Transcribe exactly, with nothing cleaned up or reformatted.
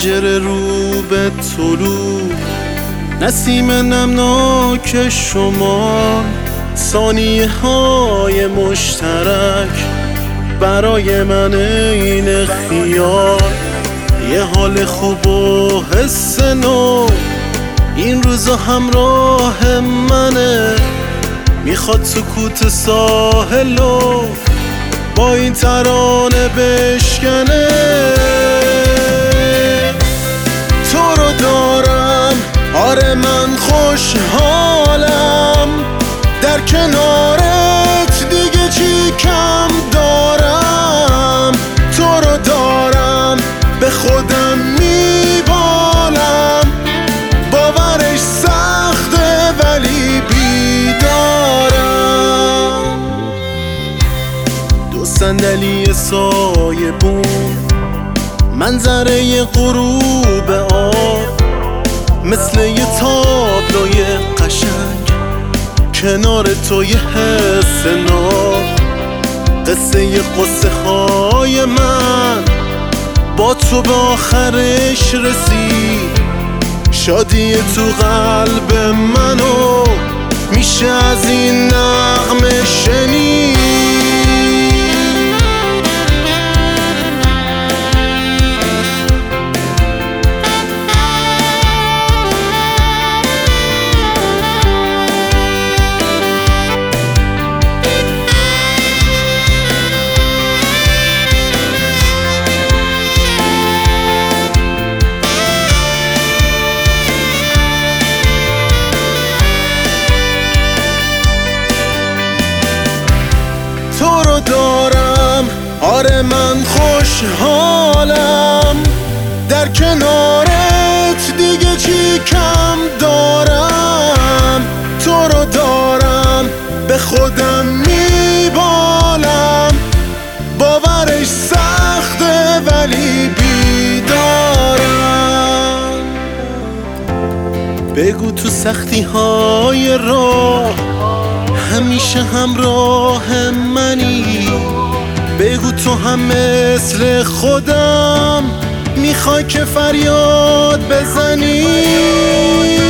پنجره رو به طلوع، نسیم نمناک شما، ثانیه های مشترک برای من این خیال، یه حال خوب و حس نو. این روزا همراه منه، میخواد سکوت ساحلو با این ترانه بشکنه. تو رو دارم، آره من خوشحالم، در کنارت دیگه چی کم دارم. تو رو دارم، به خودم میبالم، باورش سخته ولی بیدارم. دو صندلی سایبون، منظره غروب آب، مثل یه تابلوی قشنگ کنار تو یه حس ناب. قصه ی قصه های من با تو به آخرش رسید، شادی تو قلب منو میشه از این نغمه شنید. تو رو دارم، آره من خوشحالم، در کنارت دیگه چی کم دارم. تو رو دارم، به خودم میبالم، باورش سخته ولی بیدارم. بگو تو سختی های راه همیشه همراه منی، بگو تو هم مثل خودم میخوای که فریاد بزنی.